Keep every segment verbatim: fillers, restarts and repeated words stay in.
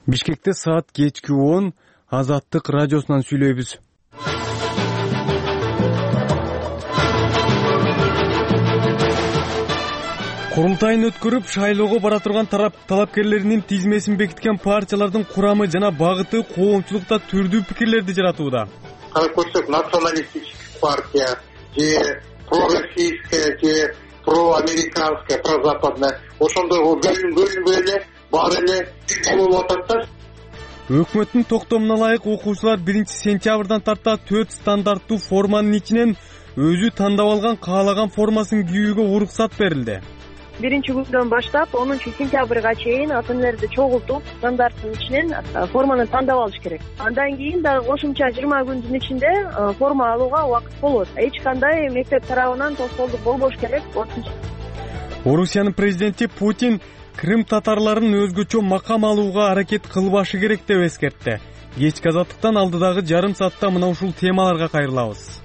Бишкекте саат кечки он Азаттык радиосунан сүйлөйбүз. Курултайын өткөрүп, шайлоого бара турган тарап талапкерлеринин тизмесин бекиткен партиялардын курамы жана багыты коомчулукта түрдүү пикирлерди жаратууда. Карап көрсөк, националистическая партия, же пророссийская, же проамериканская, прозападная, ошондой бөлүнбөй эле бар эле болуп атат да. Өкмөттүн токтомуна ылайык окуучулар биринчи сентябрдан тарта төрт стандарттуу форманын ичинен өзү тандап алган каалаган формасын кийүүгө уруксат берилди. Биринчи күндөн баштап онунчу сентябрга чейин ата энелерди чогултуп стандарттын ичинен форманы тандап алыш керек. Андан кийин дагы кошумча жыйырма күндүн ичинде форма алууга убакыт болот. Эч кандай мектеп тарабынан тоскоолдук болбош керек. Орусиянын президенти Путин Крым татарларын өзгөчө макам алууга аракет кылбашы керек деп эскертти. Кечки Азаттыктан алдыдагы жарым саатта мына ушул темаларга кайрылабыз.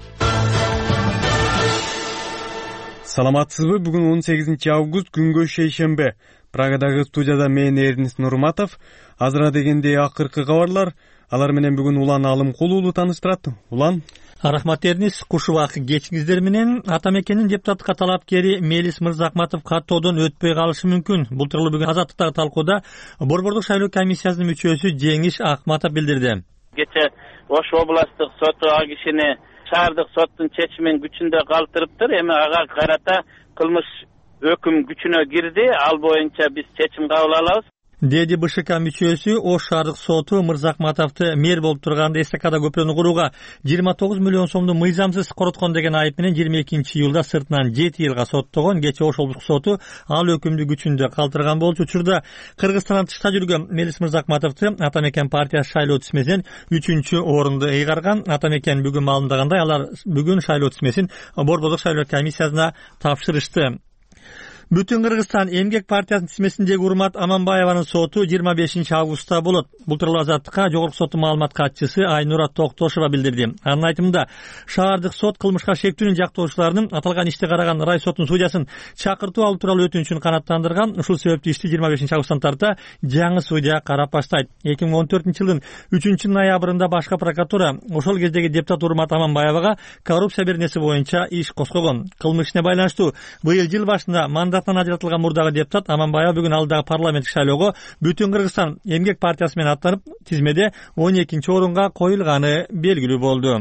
Саламатсызбы? Бүгүн он сегизинчи август күнгө шейшембе. Прагадагы студияда мен Эрнис Нурматов. Азыра дегенде акыркы кабарлар. Алар менен бүгүн Улан Алымкул уулу тааныштырат. Улан. Рахмат Эрнис, кушубак кечиңиздер менен. Ата мекенин депутатка талапкери Мелис Мырзахматов каттоодон өтпөй калышы мүмкүн. Бул тууралуу бүгүн Азаттыктагы талкууда Борбордук шайлоо комиссиясынын мүчөсү Жеңиш Акматов билдирди. Кече Ош областтык соту ал кишини шаардык соттун чечимин күчүндө калтырыптыр. Эми ага карата кылмыш өкүм күчүнө кирди. Ал боюнча биз чечим кабыл алабыз. Деди БШК мүчөсү Ош шаардык соту Мырзахматовду мэр болуп турганда эстакада көпүрөнү курууга жыйырма тогуз миллион сомду мыйзамсыз короткон деген айып менен жыйырма экинчи июлда сыртынан жети жылга соттогон. Кече Ош облустук соту ал өкүмдү күчүндө калтырган болчу. Учурда Кыргызстандан тышта жүргөн Мелис Мырзахматовду Ата мекен партиясы шайлоо тизмесинен үчүнчү орунду ыйгарган. Ата мекен бүгүн маалымдагандай, алар бүгүн шайлоо тизмесин Борбордук шайлоо комиссиясына тапшырышты. Бүтүн Кыргызстан эмгек партиясынын тизмесиндеги Урмат Аманбаеванын соту жыйырма бешинчи августта болот. Бул тууралуу Азаттыкка жогорку соттун маалымат катчысы Айнура Токтошова билдирди. Анын айтымында, шаардык сот кылмышка шектүүнүн жактоочуларынын аталган ишти караган рай соттун судьясын чакыртуу алуу тууралуу өтүнүчүн канааттандырган. Ушул себептүү ишти жыйырма бешинчи августтан тарта жаңы судья карап баштайт. эки миң он төртүнчү жылдын үчүнчү ноябрында башкы прокуратура ошол кездеги депутат Урмат Аманбаевага коррупция беренеси боюнча иш козгогон. Кылмыш ишине байланыштуу быйыл жыл башында мандатынан ажыратылган мурдагы депутат Аманбаева бүгүн алдагы парламенттик шайлоого Бүтүн Кыргызстан эмгек партиясы менен аттанып, тизмеде он экинчи орунга коюлганы белгилүү болду.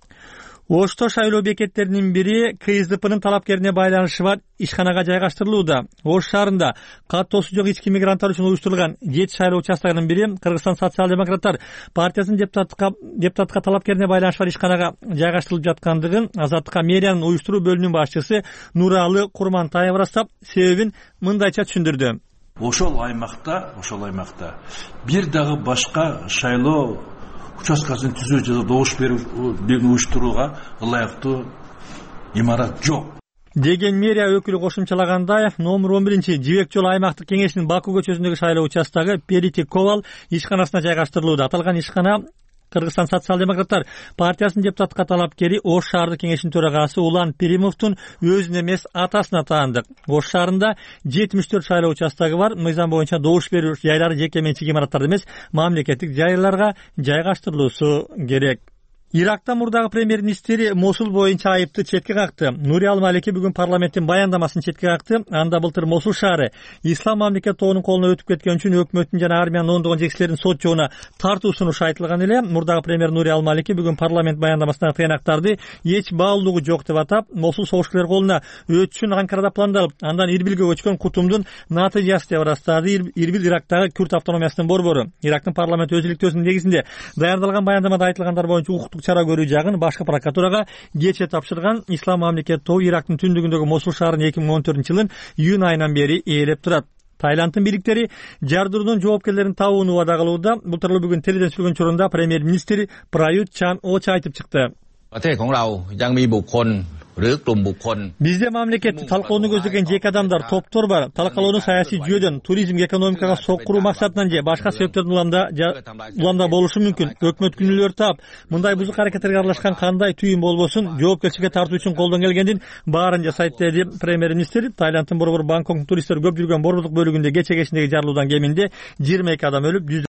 Ошто шайлоо бекеттеринин бири КСДПнын талапкерине байланышы бар ишканага жайгаштырылууда. Ош шаарында каттоосу жок ички мигранттар үчүн уюштурулган жети шайлоо участогунун бири Кыргызстан социал-демократтар партиясынын депутатка депутатка талапкерине байланышы бар ишканага жайгаштырылып жаткандыгын Азаттыкка мэриянын уюштуруу бөлүмүнүн башчысы Нуралы Курмантаева ырастап, себебин мындайча түшүндүрдү. Ошол аймакта, ошол аймакта бир дагы башка шайлоо участкасын түзүү жана добуш берүүнү уюштурууга ылайыктуу имарат жок деген мэрия өкүлү кошумчалагандай, номер он биринчи Жибек жолу аймактык кеңешинин Баку көчөсүндөгү шайлоо участогу Перити Ковал ишканасына жайгаштырылууда. Аталган ишкана Кыргызстан социал-демократтар партиясынын депутатка талапкери Ош шаардык кеңешинин төрагасы Улан Перимовдун өзүнө эмес атасына таандык. Ош шаарында жетимиш төрт шайлоо участогу бар. Мыйзам боюнча добуш берүү жайлары жеке менчик имараттарда эмес, мамлекеттик жайларга жайгаштырылуусу керек. Иракта мурдагы премьер-министри Мосул боюнча айыпты четке какты. Нури Ал-Малики бүгүн парламенттин баяндамасын четке какты. Анда былтыр Мосул шаары Ислам мамлекет тобунун колуна өтүп кеткен үчүн өкмөттүн жана армиянын ондогон жетекчилеринин сот жоона тартуу сунушу айтылган эле. Мурдагы премьер Нури Ал-Малики бүгүн парламент баяндамасындагы тыйнактарды эч баалуулугу жок деп атап, Мосул согушчулар колуна өтүшүн Анкарада пландалып, андан Ирбилге көчкөн кутумдун натыйжасы деп ырастады. Ирбил Ирактагы Күрд автономиясынын борбору. Ирактын парламент өз иликтөөсүнүн негизинде даярдалган баяндамада айтылгандар боюнча укуктук чара көрүү жагын башкы прокуратурага кече тапшырган. Ислам мамлекет тобу Ирактын түндүгүндөгү Мосул шаарын эки миң он төртүнчү жылдын июнь айынан бери ээлеп турат. Тайландтын бириктери жардыруунун жоопкерлерин табууну убада кылууда. Бул тууралуу бүгүн теледен сүргөн чорунда премьер-министр Прают Чан-Оча айтып чыкты. Бизде мамлекетти талкалоону көздөгөн жеке адамдар, топтор бар. Талкалоону саясий жүйөдөн, туризмге, экономикага соккуруу максатынан же башка себептердин уламда уламда болушу мүмкүн. Өкмөт күнөөлөр таап, мындай бузук аракеттерге аралашкан кандай түйүн болбосун, жоопкерчиликке тартуу үчүн колдон келгендин баарын жасайт деди премьер-министр. Тайландтын борбору Бангкоктун туристтер көп жүргөн борбордук бөлүгүндө кече кечиндеги жарылуудан кеминде жыйырма эки адам өлүп,